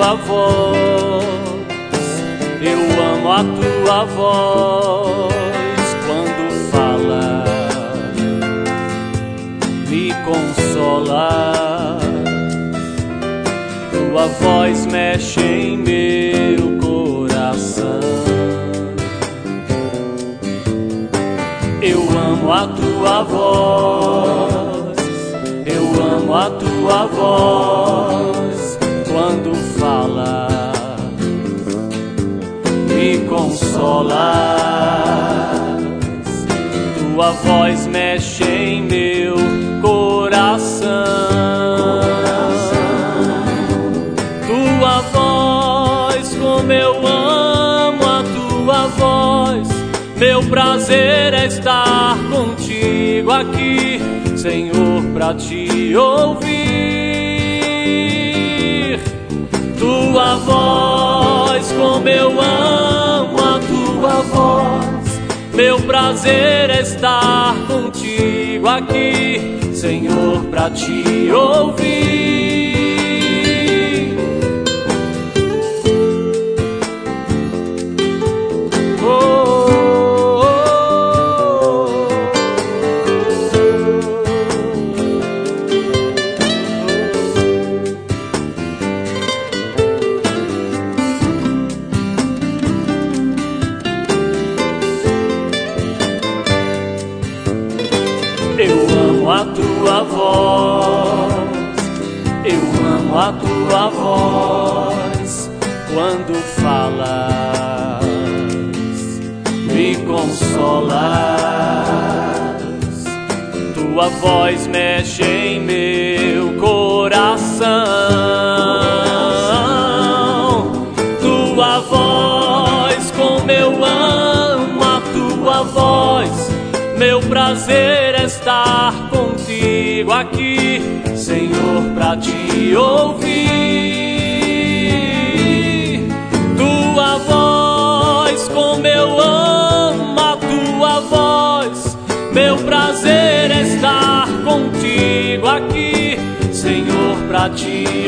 tua voz, eu amo a tua voz. Quando fala, me consola, tua voz mexe em meu coração. Eu amo a tua voz, eu amo a tua voz. Quando fala, me consola, tua voz mexe em meu coração. Tua voz, como eu amo a tua voz. Meu prazer é estar contigo aqui, Senhor, pra te ouvir. Tua voz, como eu amo a tua voz. Meu prazer é estar contigo aqui, Senhor, pra te ouvir. Eu amo a tua voz, eu amo a tua voz. Quando falas, me consolas, tua voz mexe em meu coração. Tua voz, como eu amo a tua voz. Meu prazer é estar contigo aqui, Senhor, pra te ouvir. Tua voz, como eu amo a tua voz. Meu prazer é estar contigo aqui, Senhor, pra te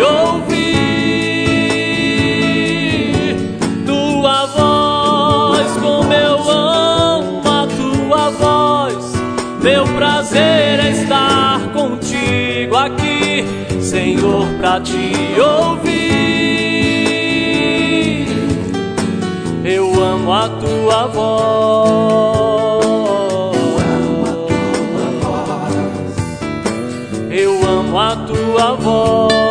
ouvir. Tua voz, como eu amo a tua voz. Meu prazer é estar contigo aqui, Senhor, pra te ouvir. Eu amo a tua voz, eu amo a tua voz.